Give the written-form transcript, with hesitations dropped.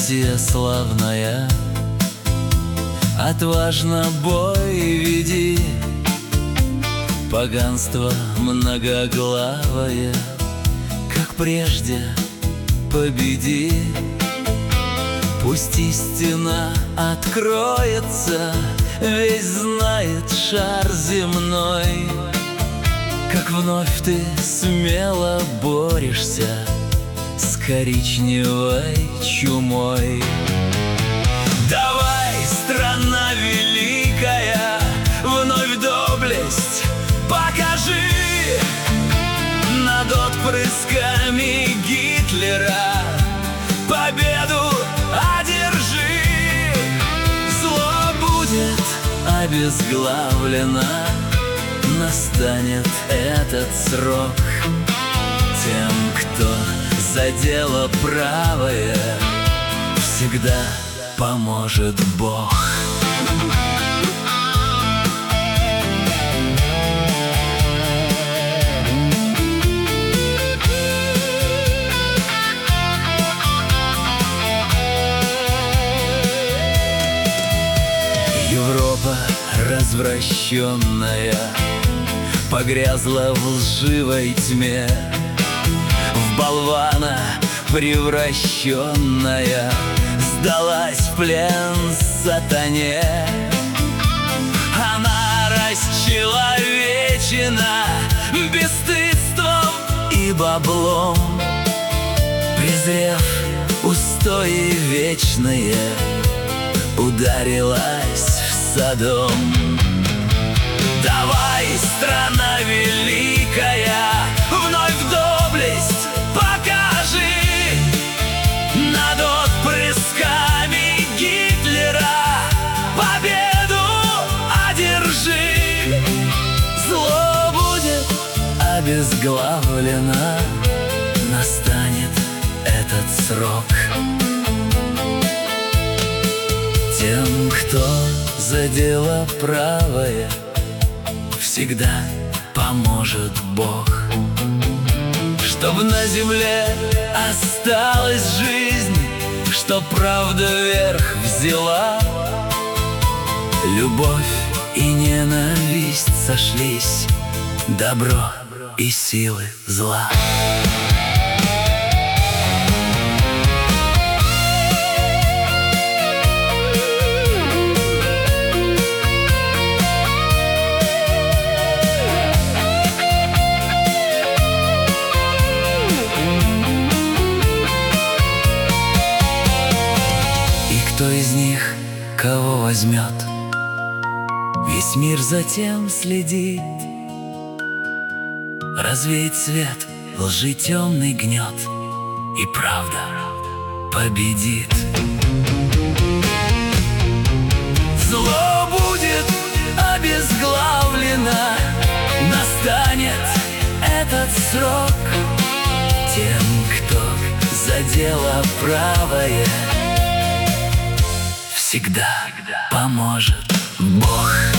Россия славная, отважно бой веди. Поганство многоглавое, как прежде, победи. Пусть истина откроется, весь знает шар земной, как вновь ты смело борешься с коричневой чумой. Давай, страна великая, вновь доблесть покажи. Над отпрысками Гитлера победу одержи. Зло будет обезглавлено, настанет этот срок. Тем, кто за дело правое, всегда поможет Бог. Европа развращенная погрязла в лживой тьме, в болвана превращенная сдалась в плен сатане. Она расчеловечена бесстыдством и баблом, презрев устои вечные, ударилась в Содом. Давай, страна великая, вновь доблесть покажи. Над отпрысками Гитлера победу одержи. Зло будет обезглавлено, настанет этот срок. Тем, кто за дело правое, всегда поможет Бог. Чтоб на земле осталась жизнь, чтоб правда верх взяла, любовь и ненависть сошлись, добро и силы зла. Кто из них кого возьмет? Весь мир затем следит, развеет свет лжи темный гнет, и правда победит. Зло будет обезглавлено, настанет этот срок. Тем, кто за дело правое, всегда поможет Бог.